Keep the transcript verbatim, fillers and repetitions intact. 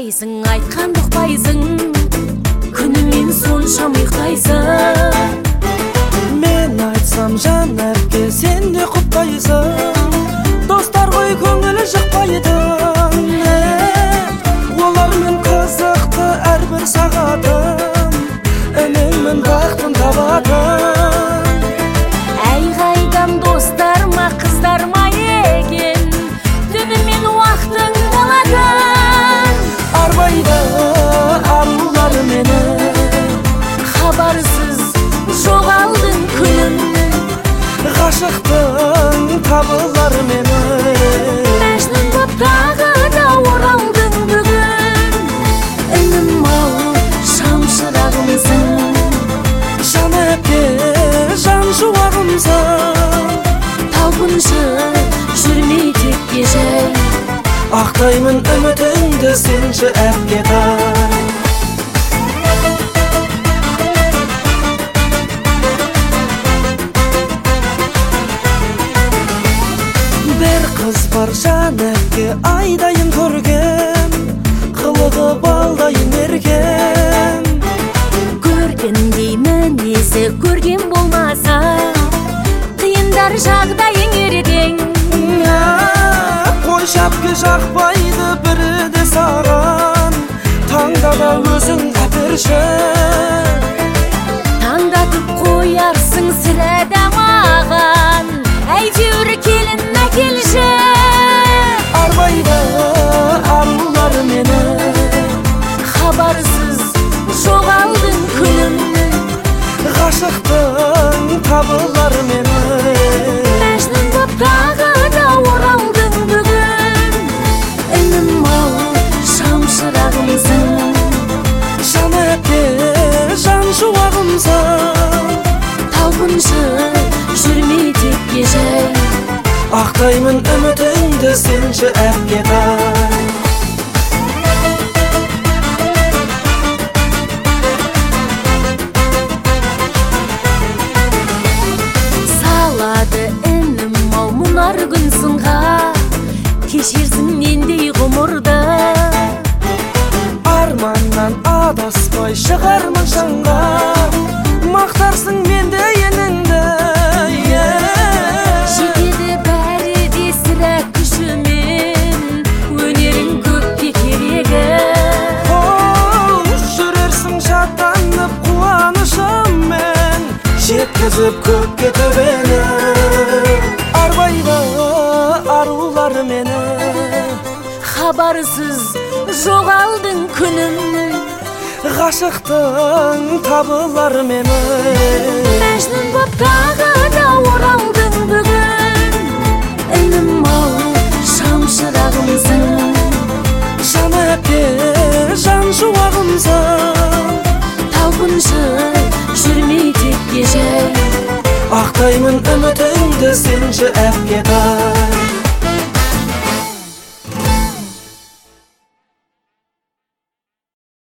айтпайсың, айтқан ұқпайсың, күнімен соншам ұйықтайсың. Мен айтсам жан әпке, сен де құптайсың. Достар ғой көңілі жықпайдың, олармен қызықты әрбір сағатым, ініңмін бақтын табатын. Әй қайдам достар ма, қыздар ма екен, түнімен уақытың болатын. Арбайды арулар мені, хабарсыз жоғалдың күнім, ғашықтың табылар мені. Мәжнүн боп тағы да оралдың бүгін, інім-ау шамшырағымсың. Жан әпке, жан шуағымсың. Талпыншы жүрмей текке жай, Ақтаймын үмітіңді сенші әпке тай. Бір қыз бар жан әпке, айдайын көрген, қылығы балдайын ерген. көргендей мінезі көрген болмаса, қиындар жағдайың ерген. Қой шапке жақпайды бірі де саған, таңда да өзің әперші. Таңдатып қоярсың сірәді маған, әйтеуір келін әкелші. Арбайды арулар мені, хабарсыз жоғалдың күнім, ғашықтың табылар мені. мәжнүн боп тағы да оралдың бүгін, інім-ау шамшырағымсың. Жан әпке, жан шуағымсың. Талпыншы жүрмей текке жай, Ақтаймын үмітіңді сенші әпке тай. салады інім-ау мұнар күн сынға, кешерсің нендей ғұмырды. Арманнан адаспай шығармын шаңға, мақтарсың менде еніңді. Жетеді бәрі де сірә күшімен, өнерің көпке керегі. Оу, жүрерсің шаттанып қуанышыммен, жеткізіп көкке төбені. Арбайды арулар мені, хабарсыз жоғалдың күнім, ғашықтың табылар мені. мәжнүн боп тағы да оралдың бүгін, інім-ау шамшырағымсың. Жан әпке, жан шуағымсың. Талпыншы жүрмей текке жай, Ақтаймын үмітіңді сенші әпке тай.